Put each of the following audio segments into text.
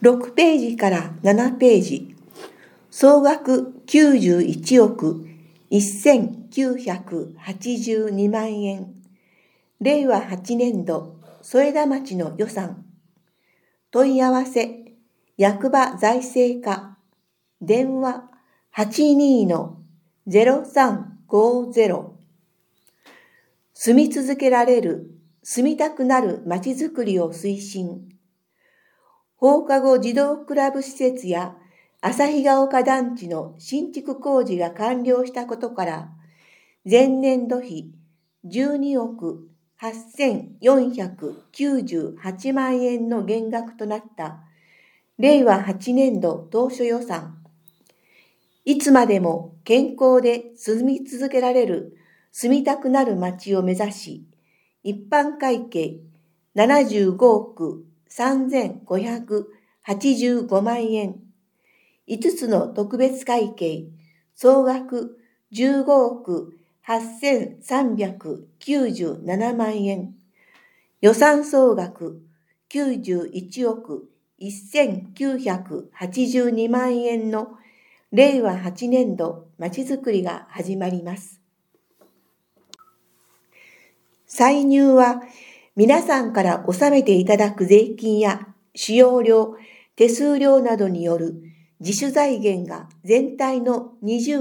6ページから7ページ、総額91億1982万円、令和8年度添田町の予算。問い合わせ、役場財政課、電話82-0350。住み続けられる、住みたくなるまちづくりを推進。放課後児童クラブ施設や旭ヶ丘団地の新築工事が完了したことから、前年度比12億8498万円の減額となった令和8年度当初予算。いつまでも健康で住み続けられる、住みたくなる街を目指し、一般会計75億3585万円、5つの特別会計総額15億8397万円、予算総額91億1982万円の令和8年度まちづくりが始まります。歳入は皆さんから納めていただく税金や使用料、手数料などによる自主財源が全体の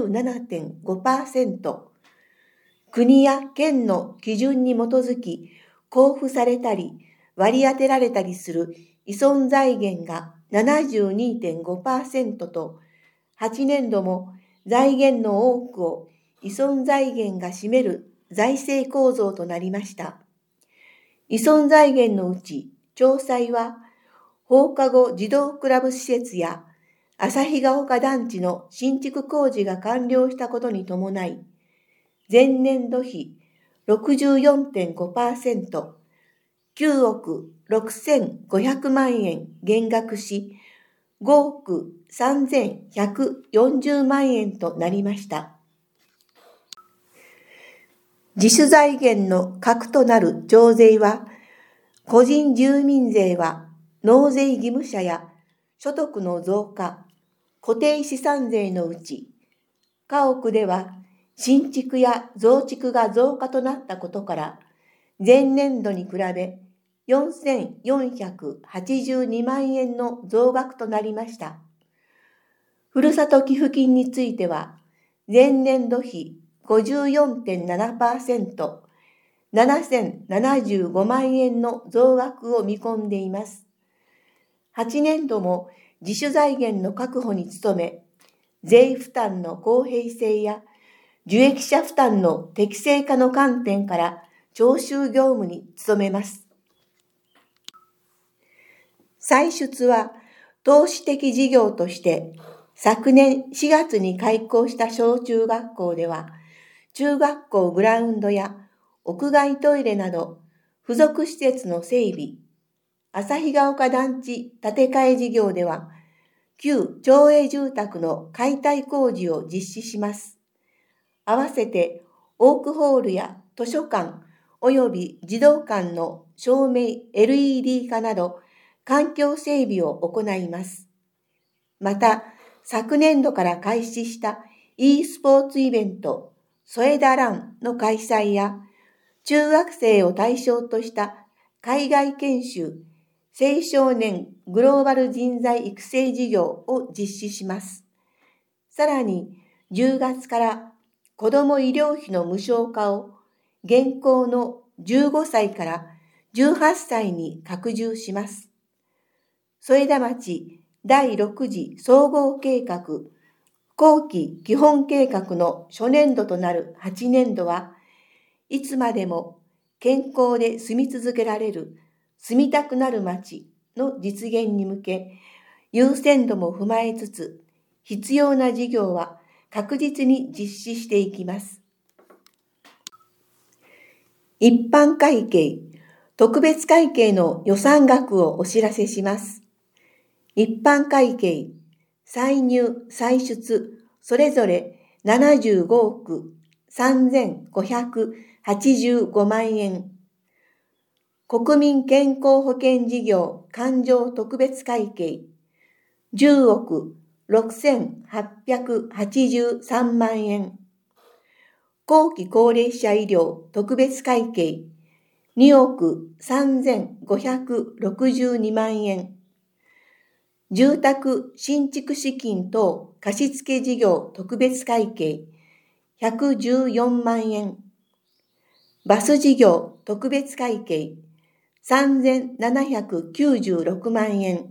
27.5%、国や県の基準に基づき交付されたり割り当てられたりする依存財源が 72.5% と、8年度も財源の多くを依存財源が占める財政構造となりました。依存財源のうち、詳細は放課後児童クラブ施設や旭ヶ丘団地の新築工事が完了したことに伴い、前年度比 64.5%、9億6500万円減額し、5億3140万円となりました。自主財源の核となる徴税は、個人住民税は納税義務者や所得の増加、固定資産税のうち、家屋では新築や増築が増加となったことから、前年度に比べ4482万円の増額となりました。ふるさと寄付金については、前年度比 54.7%、7075万円の増額を見込んでいます。8年度も自主財源の確保に努め、税負担の公平性や受益者負担の適正化の観点から徴収業務に努めます。歳出は投資的事業として昨年4月に開校した小中学校では、中学校グラウンドや屋外トイレなど付属施設の整備、旭ヶ丘団地建て替え事業では旧町営住宅の解体工事を実施します。合わせてオークホールや図書館及び児童館の照明 LED 化など環境整備を行います。また、昨年度から開始した e スポーツイベント添田ランの開催や、中学生を対象とした海外研修青少年グローバル人材育成事業を実施します。さらに、10月から子ども医療費の無償化を現行の15歳から18歳に拡充します。添田町第6次総合計画後期基本計画の初年度となる8年度は、いつまでも健康で住み続けられる、住みたくなる街の実現に向け、優先度も踏まえつつ、必要な事業は確実に実施していきます。一般会計、特別会計の予算額をお知らせします。一般会計、歳入・歳出、それぞれ75億3585万円。国民健康保険事業勘定特別会計、 10億6883万円。後期高齢者医療特別会計2億3562万円。住宅新築資金等貸付事業特別会計114万円。バス事業特別会計3796万円。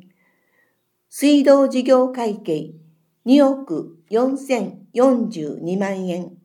水道事業会計2億4042万円。